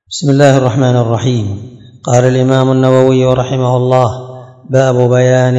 بسم الله الرحمن الرحيم. قال الإمام النووي رحمه الله: باب بيان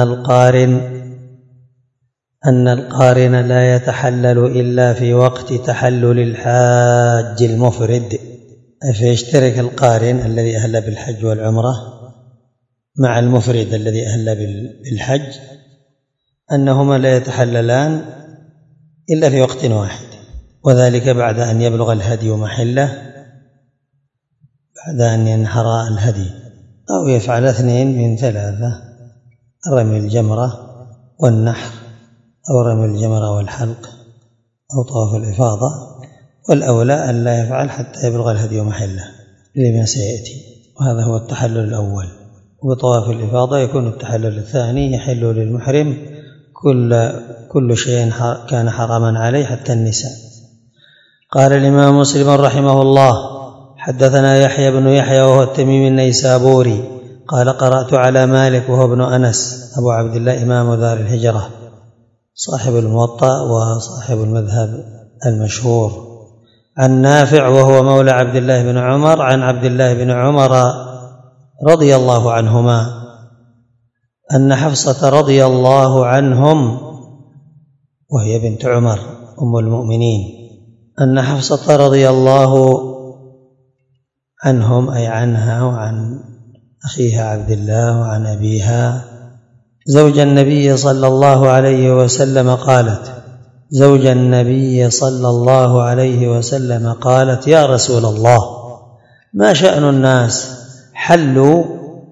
أن القارن لا يتحلل إلا في وقت تحلل الحاج المفرد، فيشترك القارن الذي أهل بالحج والعمرة مع المفرد الذي أهل بالحج أنهما لا يتحللان إلا في وقت واحد، وذلك بعد أن يبلغ الهدي محله، بعد أن ينحر الهدي، أو يفعل 2 من 3، رمي الجمرة والنحر، أو رمي الجمرة والحلق، أو طواف الإفاضة، والأولى أن لا يفعل حتى يبلغ الهدي محله لما سيأتي، وهذا هو التحلل الأول. وبطواف الإفاضة يكون التحلل الثاني، يحل للمحرم كل شيء كان حراما عليه حتى النساء. قال الإمام مسلم رحمه الله: حدثنا يحيى بن يحيى وهو التميمي النيسابوري قال: قرأت على مالك وهو ابن أنس أبو عبد الله إمام دار الهجرة صاحب الموطأ وصاحب المذهب المشهور، عن نافع وهو مولى عبد الله بن عمر عن عبد الله بن عمر رضي الله عنهما أن حفصة رضي الله عنهم، وهي بنت عمر أم المؤمنين، أن حفصة رضي الله عنهم أي عنها وعن أخيها عبد الله وعن أبيها زوج النبي صلى الله عليه وسلم قالت: يا رسول الله، ما شأن الناس حلوا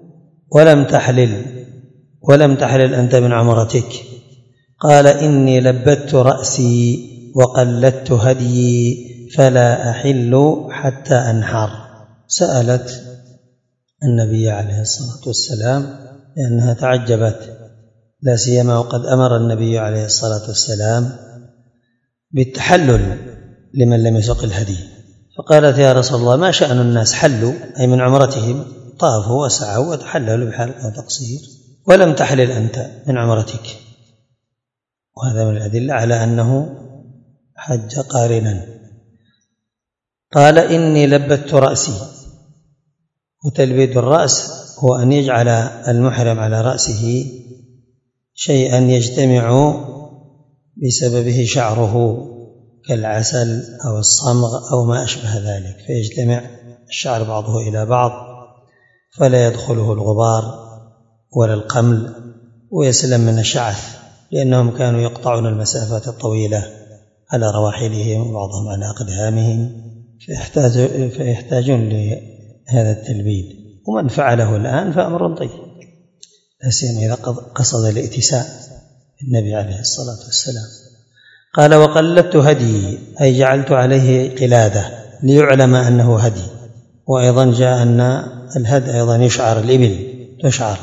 ولم تحلل أنت من عمرتك؟ قال: إني لبت رأسي وقلدت هديي فلا أحل حتى أنحر. سألت النبي عليه الصلاة والسلام لأنها تعجبت، لا سيما وقد أمر النبي عليه الصلاة والسلام بالتحلل لمن لم يسق الهدي، فقالت: يا رسول الله، ما شأن الناس حلوا أي من عمرتهم، طافوا وسعوا وتحللوا بحلق وتقصير، ولم تحلل أنت من عمرتك؟ وهذا من الأدلة على أنه حج قارنا. قال: إني لبت رأسي. وتلبيد الرأس هو أن يجعل المحرم على رأسه شيئا يجتمع بسببه شعره كالعسل أو الصمغ أو ما أشبه ذلك، فيجتمع الشعر بعضه إلى بعض فلا يدخله الغبار ولا القمل، ويسلم من الشعث، لأنهم كانوا يقطعون المسافات الطويلة على رواحلهم وبعضهم على أقدامهم، فيحتاجون لهذا التلبيد. ومن فعله الآن فأمر طيب، لا سيما إذا قصد الائتساء النبي عليه الصلاة والسلام. قال: وقلدت هدي أي جعلت عليه قلادة ليعلم أنه هدي. وأيضا جاء أن الهدي أيضا يشعر، الإبل تشعر،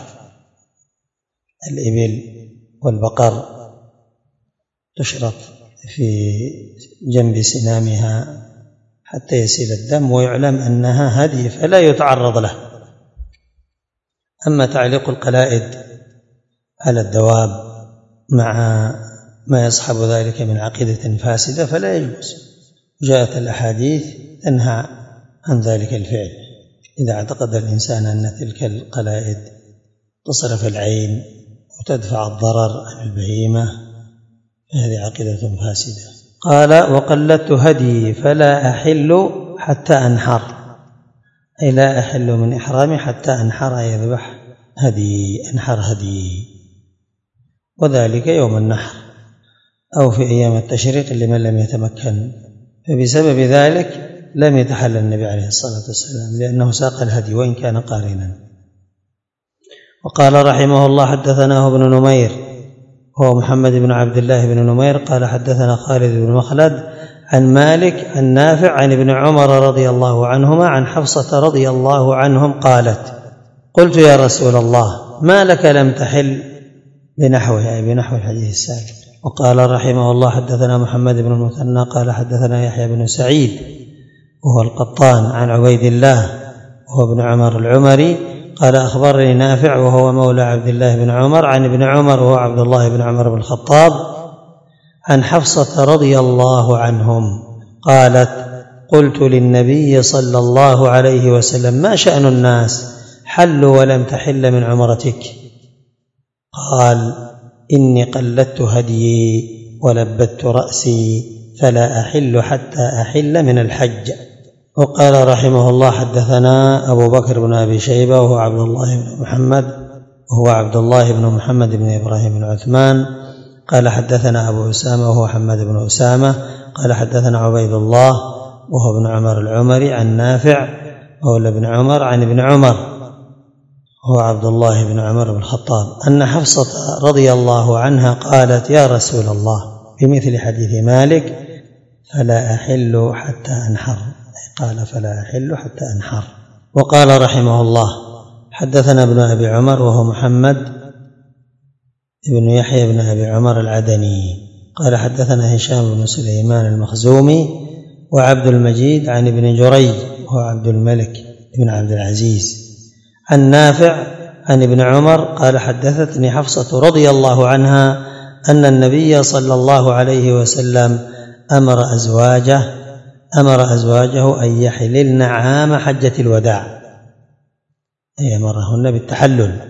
الإبل والبقر تشرط في جنب سنامها حتى يسيل الدم ويعلم أنها هدي فلا يتعرض له. أما تعليق القلائد على الدواب مع ما يصحب ذلك من عقيدة فاسدة فلا يجوز. جاءت الأحاديث تنهى عن ذلك الفعل إذا اعتقد الإنسان أن تلك القلائد تصرف العين وتدفع الضرر عن البهيمة، فهذه عقيدة فاسدة. قال: وقلدت هدي فلا أحل حتى أنحر، أي لا أحل من إحرامي حتى أنحر، يذبح هدي، أنحر هدي، وذلك يوم النحر أو في أيام التشريق لمن لم يتمكن. فبسبب ذلك لم يتحلل النبي عليه الصلاة والسلام لأنه ساق الهدي وإن كان قارنا. وقال رحمه الله: حدثناه ابن نمير هو محمد بن عبد الله بن نمير قال: حدثنا خالد بن مخلد عن مالك عن نافع عن ابن عمر رضي الله عنهما عن حفصة رضي الله عنهم قالت: قلت: يا رسول الله، ما لك لم تحل بنحوه، أي بنحو الحديث السابق. وقال رحمه الله: حدثنا محمد بن المثنى قال: حدثنا يحيى بن سعيد وهو القطان عن عبيد الله وهو ابن عمر العمري قال: أخبرني نافع وهو مولى عبد الله بن عمر عن ابن عمر وهو عبد الله بن عمر بن الخطاب عن حفصة رضي الله عنهم قالت: قلت للنبي صلى الله عليه وسلم: ما شأن الناس حلوا ولم تحل من عمرتك؟ قال: إني قلدت هديي ولبت رأسي فلا أحل حتى أحل من الحج. وقال رحمه الله: حدثنا أبو بكر بن أبي شيبة وهو عبد الله بن محمد بن إبراهيم بن عثمان قال حدثنا أبو أسامة وهو حماد بن أسامة قال حدثنا عبيد الله وهو ابن عمر العمري عن نافع مولى بن عمر عن ابن عمر هو عبد الله بن عمر بن الخطاب أن حفصة رضي الله عنها قالت: يا رسول الله، بمثل حديث مالك: فلا أحل حتى أنحر. قال: فلا أحل حتى أنحر. وقال رحمه الله: حدثنا ابن أبي عمر وهو محمد بن يحيى بن أبي عمر العدني قال حدثنا هشام بن سليمان المخزومي وعبد المجيد عن ابن جريج وهو عبد الملك بن عبد العزيز عن نافع عن ابن عمر قال: حدثتني حفصة رضي الله عنها أن النبي صلى الله عليه وسلم أمر أزواجه أن يحللن عام حجة الوداع، أي أمرهن بالتحلل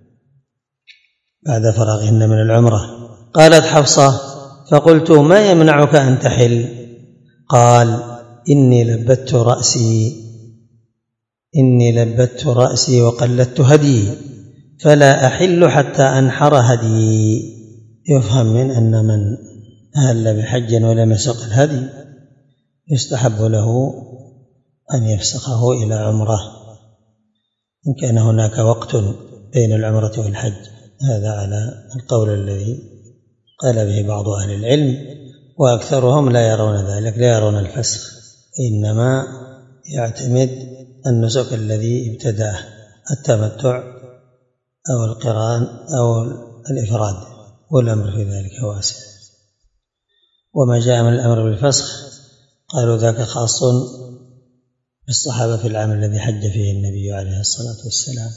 بعد فراغهن من العمرة. قالت حفصة: فقلت: ما يمنعك أن تحل؟ قال: إني لبت رأسي وقلدت هدي فلا أحل حتى أنحر هدي. يفهم من أن من أهل بحج ولم يسق الهدي يستحب له أن يفسخه إلى عمرة إن كان هناك وقت بين العمرة والحج. هذا على القول الذي قال به بعض أهل العلم، وأكثرهم لا يرون ذلك، لا يرون الفسخ، إنما يعتمد النسك الذي ابتدأه، التمتع أو القران أو الإفراد، والأمر في ذلك واسع. وما جاء من الأمر بالفسخ قالوا ذاك خاص بالصحابة في العام الذي حج فيه النبي عليه الصلاة والسلام.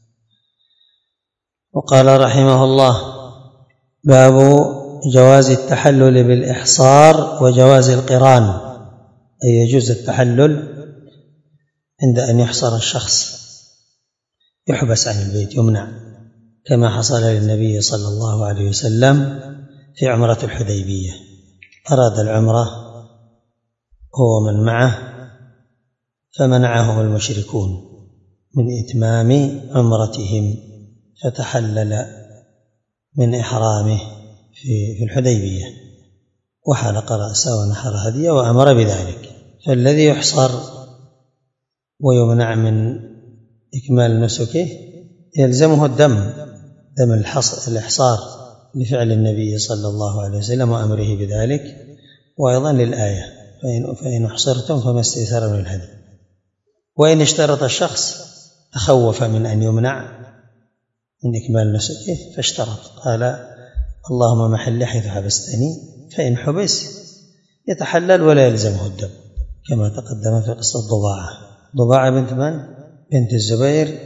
وقال رحمه الله: باب جواز التحلل بالإحصار وجواز القران، أي يجوز التحلل عند أن يحصر الشخص، يحبس عن البيت، يمنع، كما حصل للنبي صلى الله عليه وسلم في عمرة الحديبية. أراد العمرة هو من معه فمنعهم المشركون من إتمام عمرتهم، فتحلل من إحرامه في الحديبية وحلق رأسه ونحر هديه وأمر بذلك. فالذي يحصر ويمنع من إكمال نسكه يلزمه الدم الإحصار لفعل النبي صلى الله عليه وسلم وأمره بذلك، وأيضا للآية: فإن أحصرتم فما استيسر من الهدي. وإن اشترط الشخص تخوف من أن يمنع من إكمال نسكه فاشترط، قال: اللهم محل حيث حبستني، فإن حبس يتحلل ولا يلزمه الدم، كما تقدم في قصة ضباعة بنت من؟ بنت الزبير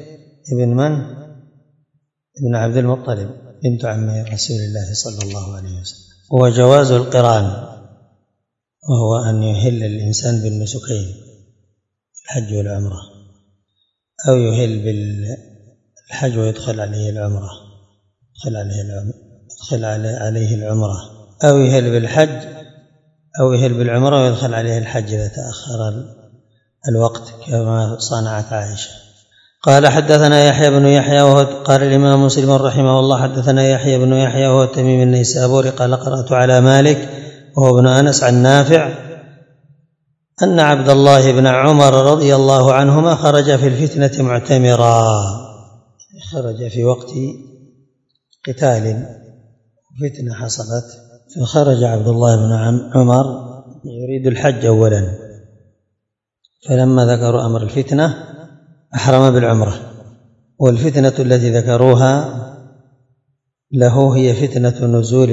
ابن عبد المطلب بنت عم رسول الله صلى الله عليه وسلم. وجواز القران، وهو أن يهل الإنسان بالنسكين، الحج والعمرة، أو يهل بالحج ويدخل عليه العمرة، أو يهل بالحج أو يهل بالعمرة ويدخل عليه الحج إذا تأخر الوقت، كما صنعت عائشة. قال: حدثنا يحيى بن يحيى قال الإمام مسلم رحمه الله: حدثنا يحيى بن يحيى وهو التميمي النيسابوري قال: قرأت على مالك وهو ابن أنس عن نافع أن عبد الله بن عمر رضي الله عنهما خرج في الفتنة معتمرا، خرج في وقت قتال، فتنة حصلت، فخرج عبد الله بن عمر يريد الحج أولا، فلما ذكروا أمر الفتنة أحرم بالعمرة. والفتنة التي ذكروها له هي فتنة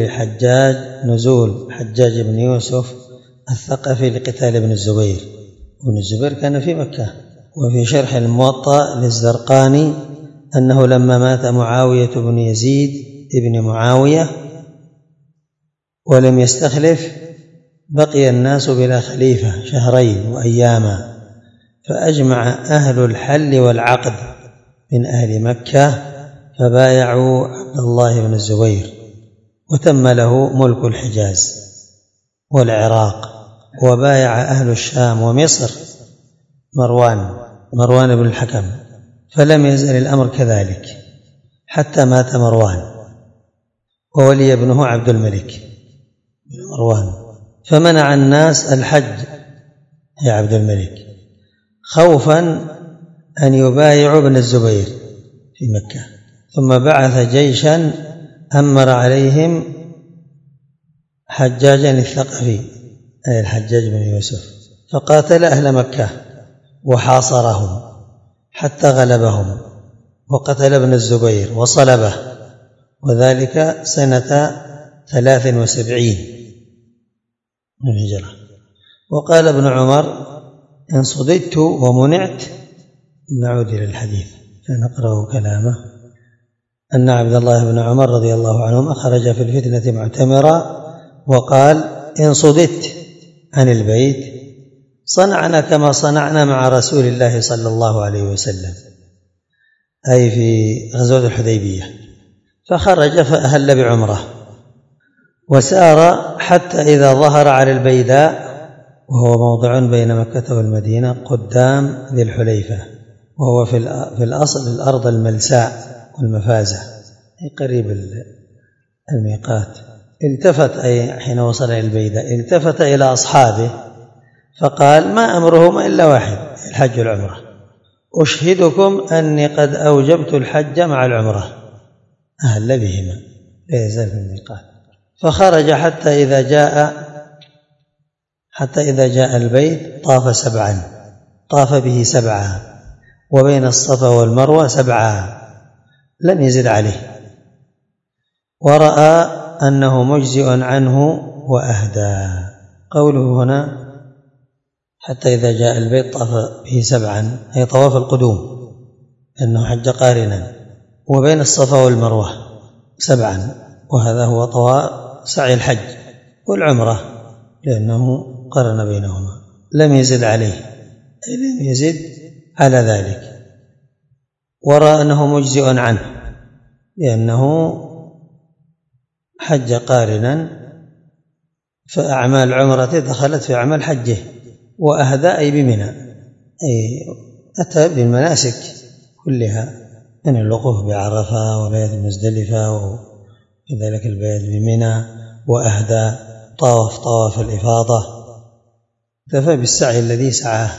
نزول حجاج بن يوسف الثقفي لقتال ابن الزبير، وابن الزبير كان في مكة. وفي شرح الموطأ للزرقاني أنه لما مات معاوية بن يزيد ابن معاوية ولم يستخلف بقي الناس بلا خليفة 2 شهرين وأياما، فأجمع أهل الحل والعقد من أهل مكة فبايعوا عبد الله بن الزبير، وتم له ملك الحجاز والعراق، وبايع أهل الشام ومصر مروان بن الحكم، فلم يزل الأمر كذلك حتى مات مروان، وولي ابنه عبد الملك بن مروان، فمنع الناس الحج يا عبد الملك خوفا أن يبايعوا ابن الزبير في مكة، ثم بعث جيشا أمر عليهم حجاجا الثقفي أي الحجاج بن يوسف، فقاتل أهل مكة وحاصرهم حتى غلبهم وقتل ابن الزبير وصلبه، وذلك سنة 73 من الهجرة. وقال ابن عمر: إن صددت ومنعت، نعود إلى الحديث فنقرأ كلامه، أن عبد الله بن عمر رضي الله عنهما خرج في الفتنة معتمرا وقال: إن صددت عن البيت صنعنا كما صنعنا مع رسول الله صلى الله عليه وسلم، أي في غزوة الحديبية، فخرج فأهل بعمره وسار حتى إذا ظهر على البيداء، وهو موضع بين مكة والمدينة قدام ذي الحليفة، وهو في الأصل الأرض الملساء والمفازة قريب الميقات. التفت أي حين وصل إلى البيداء التفت إلى أصحابه فقال: ما أمرهما إلا واحد، الحج والعمرة، أشهدكم أني قد أوجبت الحج مع العمرة، أهل بهما لا يزال في الميقات. فخرج حتى إذا جاء البيت طاف به 7 وبين الصفا والمروة 7 لم يزد عليه، ورأى أنه مجزئ عنه وأهدى. قوله هنا حتى إذا جاء البيت طاف به 7 أي طواف القدوم، أنه حج قارنا، وبين الصفا والمروة 7، وهذا هو طواف سعي الحج والعمرة لأنه قرن بينهما، لم يزد عليه أي لم يزد على ذلك. ورأى أنه مجزئ عنه لأنه حج قارنا، فأعمال عمرة دخلت في أعمال حجه، وأهدى أي بمنى، أي أتى بالمناسك كلها من الوقوف بعرفة وبيت مزدلفة وكذلك البيت بمنى، وأهدى طواف الإفاضة، اكتفى بالسعي الذي سعاه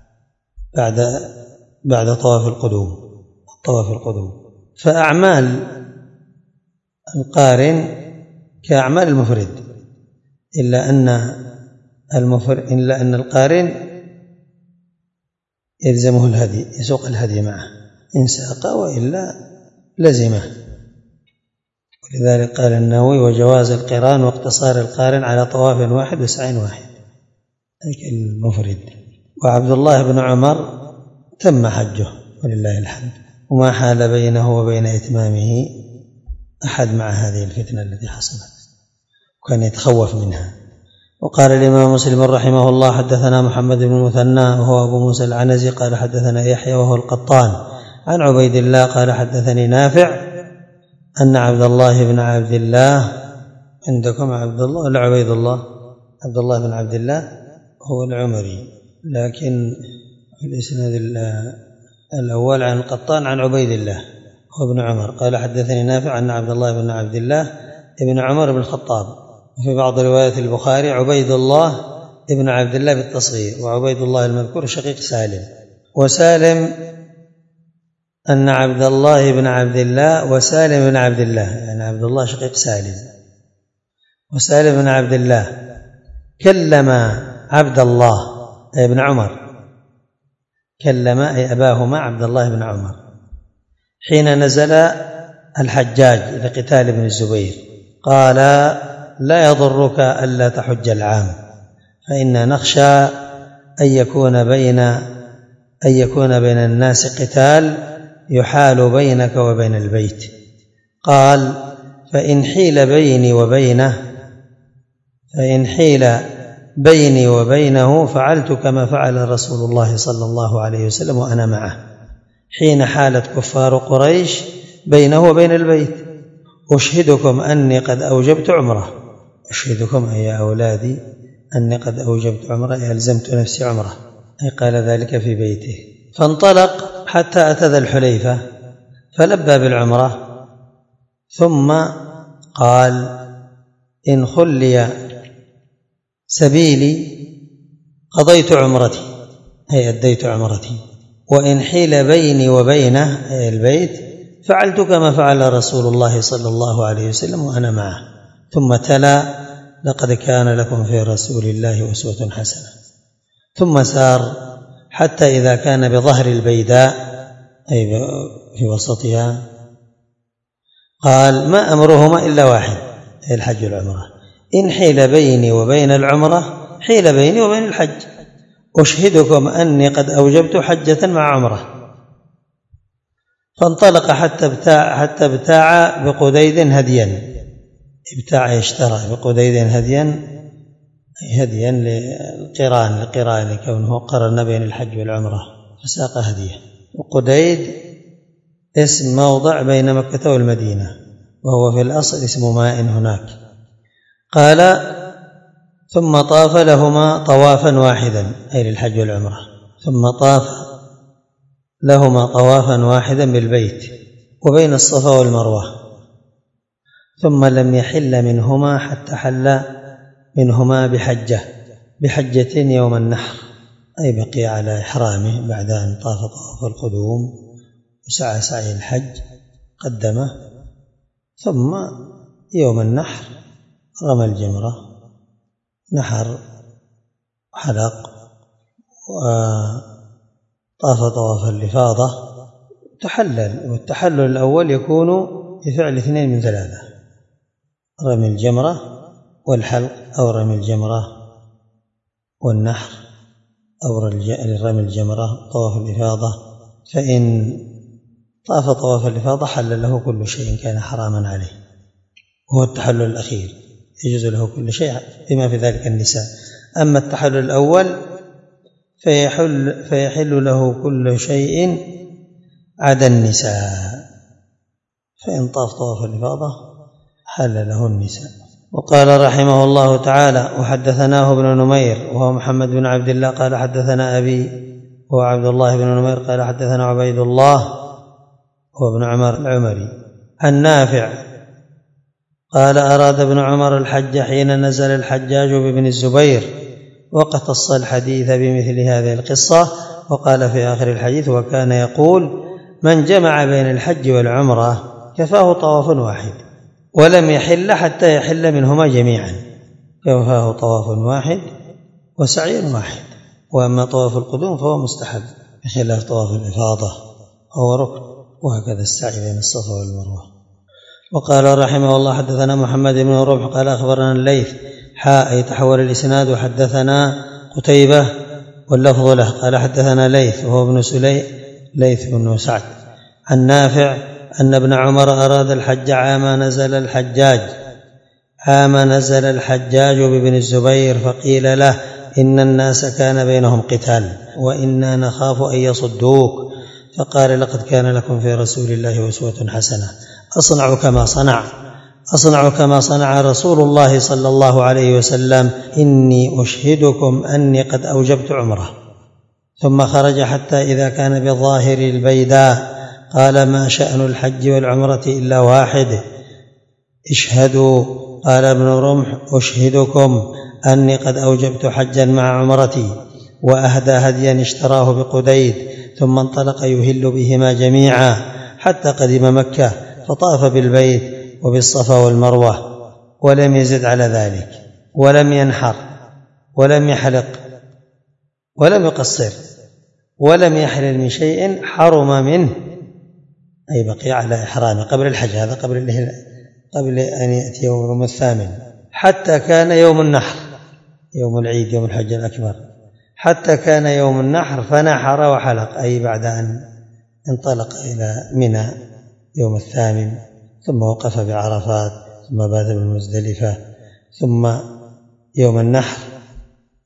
بعد طواف القدوم. فأعمال القارن كأعمال المفرد، إلا أن القارن يلزمه الهدي، يسوق الهدي معه إن ساق، وإلا لزمه. ولذلك قال النووي: وجواز القران واقتصار القارن على طواف واحد وسعي واحد المفرد. وعبد الله بن عمر تم حجه ولله الحمد، وما حال بينه وبين إتمامه أحد مع هذه الفتنة التي حصلت، وكان يتخوف منها. وقال الإمام مسلم رحمه الله: حدثنا محمد بن المثنى وهو أبو موسى العنزي قال حدثنا يحيى وهو القطان عن عبيد الله قال حدثني نافع أن عبد الله بن عبد الله، عندكم عبد الله ولا عبيد الله؟ عبد الله بن عبد الله هو العمري، لكن في الإسناد الأول عن القطان عن عبيد الله هو ابن عمر قال حدثني نافع أن عبد الله بن عبد الله ابن عمر بن الخطاب. وفي بعض روايات البخاري عبيد الله ابن عبد الله بالتصغير، وعبيد الله المذكور شقيق سالم. وسالم أن عبد الله بن عبد الله وسالم بن عبد الله، يعني عبد الله شقيق سالم وسالم بن عبد الله كلم عبد الله أي ابن عمر، كلم أي أباهما عبد الله بن عمر حين نزل الحجاج لقتال ابن الزبير، قال: لا يضرك ألا تحج العام، فإنا نخشى أن يكون بين الناس قتال يحال بينك وبين البيت. قال: فإن حيل بيني وبينه فعلت كما فعل رسول الله صلى الله عليه وسلم وأنا معه حين حالت كفار قريش بينه وبين البيت. أشهدكم أني قد أوجبت عمره، أشهدكم أي يا أولادي أني قد أوجبت عمره، أي ألزمت نفسي عمره، أي قال ذلك في بيته. فانطلق حتى أتى ذا الحليفة فلبى بالعمرة، ثم قال: إن خلي سبيلي قضيت عمرتي، أي أديت عمرتي، وإن حيل بيني وبينه أي البيت فعلت كما فعل رسول الله صلى الله عليه وسلم وأنا معه. ثم تلا: لقد كان لكم في رسول الله أسوة حسنة. ثم سار حتى إذا كان بظهر البيداء أي في وسطها قال: ما أمرهما إلا واحد، أي الحج والعمرة. إن حيل بيني وبين العمرة حيل بيني وبين الحج. أشهدكم أني قد أوجبت حجة مع عمرة. فانطلق حتى ابتاع بقديد هديا، ابتاع يشترى بقديد هديا للقران لكونه قرن بين الحج والعمرة فساق هديه. وقديد اسم موضع بين مكة والمدينة، وهو في الأصل اسم ماء هناك. قال: ثم طاف لهما طوافا واحدا، أي للحج والعمرة، ثم طاف لهما طوافا واحدا بالبيت وبين الصفا والمروة، ثم لم يحل منهما حتى حل منهما بحجة يوم النحر، أي بقي على إحرامه بعد أن طاف طواف القدوم وسعى سعي الحج قدمه، ثم يوم النحر رمى الجمرة، نحر حلق وطاف طواف الإفاضة تحلل. والتحلل الأول يكون بفعل 2 من 3: رمي الجمرة والحلق، أو رمي الجمرة والنحر، أو رمي الجمرة طواف الإفاضة. فإن طاف طواف الإفاضة حل له كل شيء كان حراما عليه، وهو التحلل الأخير يجوز له كل شيء بما في ذلك النساء. أما التحلل الأول فيحل له كل شيء عدا النساء، فإن طاف طواف الإفاضة حل له النساء. وقال رحمه الله تعالى: وحدثناه ابن نمير وهو محمد بن عبد الله قال حدثنا أبي هو عبد الله بن نمير قال حدثنا عبيد الله هو ابن عمر العمري عن نافع قال: أراد ابن عمر الحج حين نزل الحجاج بابن الزبير، وقتص الحديث بمثل هذه القصة. وقال في آخر الحديث: وكان يقول: من جمع بين الحج والعمرة كفاه طواف واحد، ولم يحل حتى يحل منهما جميعا، كفاه طواف واحد وسعي واحد. وأما طواف القدوم فهو مستحب بخلاف طواف الإفاضة، هو ركن، وهكذا السعي بين الصفا والمروة. وقال رحمه الله: حدثنا محمد بن ربح قال أخبرنا الليث أي تحول الإسناد. وحدثنا قتيبة واللفظ له قال حدثنا ليث وهو ابن ليث بن سعد عن نافع أن ابن عمر أراد الحج عام نزل الحجاج بابن الزبير، فقيل له: إن الناس كان بينهم قتال وإنا نخاف أن يصدوك، فقال: لقد كان لكم في رسول الله أسوة حسنة، أصنع كما صنع رسول الله صلى الله عليه وسلم، إني أشهدكم أني قد أوجبت عمره. ثم خرج حتى إذا كان بظاهر البيداء قال: ما شأن الحج والعمرة إلا واحد، اشهدوا. قال ابن رمح: أشهدكم أني قد أوجبت حجا مع عمرتي. وأهدى هديا اشتراه بقديد، ثم انطلق يهل بهما جميعا حتى قدم مكة، فطاف بالبيت وبالصفا والمروة، ولم يزد على ذلك، ولم ينحر ولم يحلق ولم يقصر ولم يحلل من شيء حرم منه، أي بقي على إحرامه قبل الحج، هذا قبل أن يأتي يوم الثامن، حتى كان يوم النحر، يوم العيد، يوم الحج الأكبر، حتى كان يوم النحر فنحر وحلق، أي بعد أن انطلق إلى منى يوم الثامن، ثم وقف بعرفات، ثم بات بالمزدلفة، ثم يوم النحر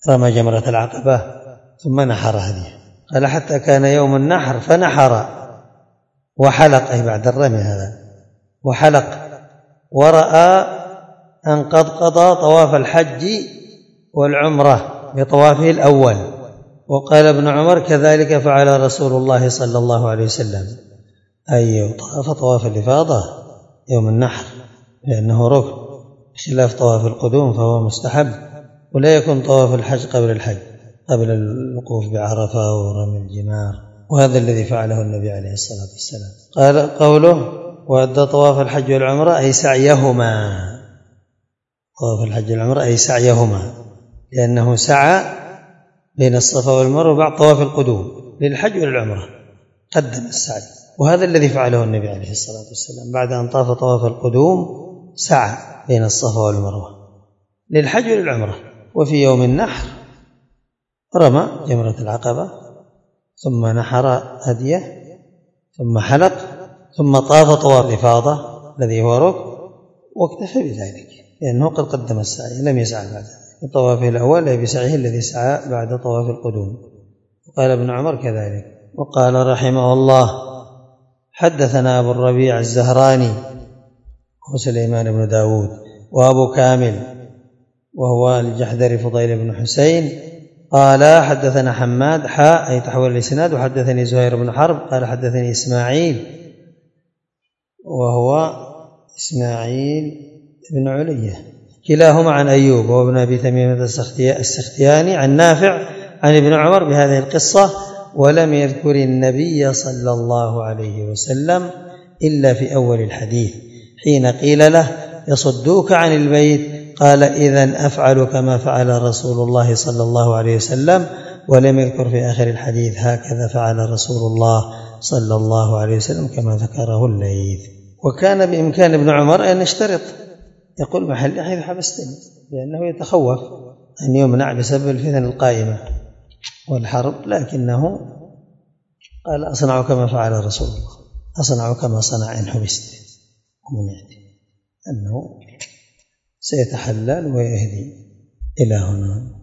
رمى جمرة العقبة ثم نحر هديه. قال حتى كان يوم النحر فنحر وحلق، أي بعد الرمي هذا، وحلق ورأى أن قد قضى طواف الحج والعمرة بطوافه الأول. وقال ابن عمر كذلك فعل رسول الله صلى الله عليه وسلم، أي طواف الإفاضة يوم النحر لأنه ركن، خلاف طواف القدوم فهو مستحب، ولا يكون طواف الحج قبل الحج، قبل الوقوف بعرفة ورمي الجمار، وهذا الذي فعله النبي عليه الصلاة والسلام. قال قوله وأدى طواف الحج والعمرة أي سعيهما، طواف الحج والعمرة أي سعيهما، لأنه سعى بين الصفا والمروة بعد طواف القدوم للحج والعمرة، قدم السعي، وهذا الذي فعله النبي عليه الصلاة والسلام بعد أن طاف طواف القدوم سعى بين الصفا والمروة للحج والعمرة. وفي يوم النحر رمى جمرة العقبة ثم نحر هديه ثم حلق ثم طاف طواف الإفاضة الذي هو ركن، واكتفى بذلك لأنه قد قدم السعي، لم يسعى بعد طوافه الأول بسعيه الذي سعى بعد طواف القدوم. وقال ابن عمر كذلك. وقال رحمه الله حدثنا أبو الربيع الزهراني وسليمان بن داود وأبو كامل وهو الجحدري فضيل بن حسين قال حدثنا حماد أي تحول الإسناد. وحدثني زهير بن حرب قال حدثني إسماعيل وهو إسماعيل بن علية كلاهما عن أيوب وابن أبي تميمة السختياني عن نافع عن ابن عمر بهذه القصة، ولم يذكر النبي صلى الله عليه وسلم إلا في أول الحديث حين قيل له يصدوك عن البيت قال إذن أفعل كما فعل رسول الله صلى الله عليه وسلم، ولم يذكر في آخر الحديث هكذا فعل رسول الله صلى الله عليه وسلم كما ذكره الليث. وكان بإمكان ابن عمر أن يشترط، يقول محل حيث حبستني، لأنه يتخوف أن يمنع بسبب الفتن القائمة والحرب، لكنه قال أصنع كما فعل رسول الله، أصنع كما صنع إن حبست، ومنعت أنه سيتحلل ويهدي إلى هنا.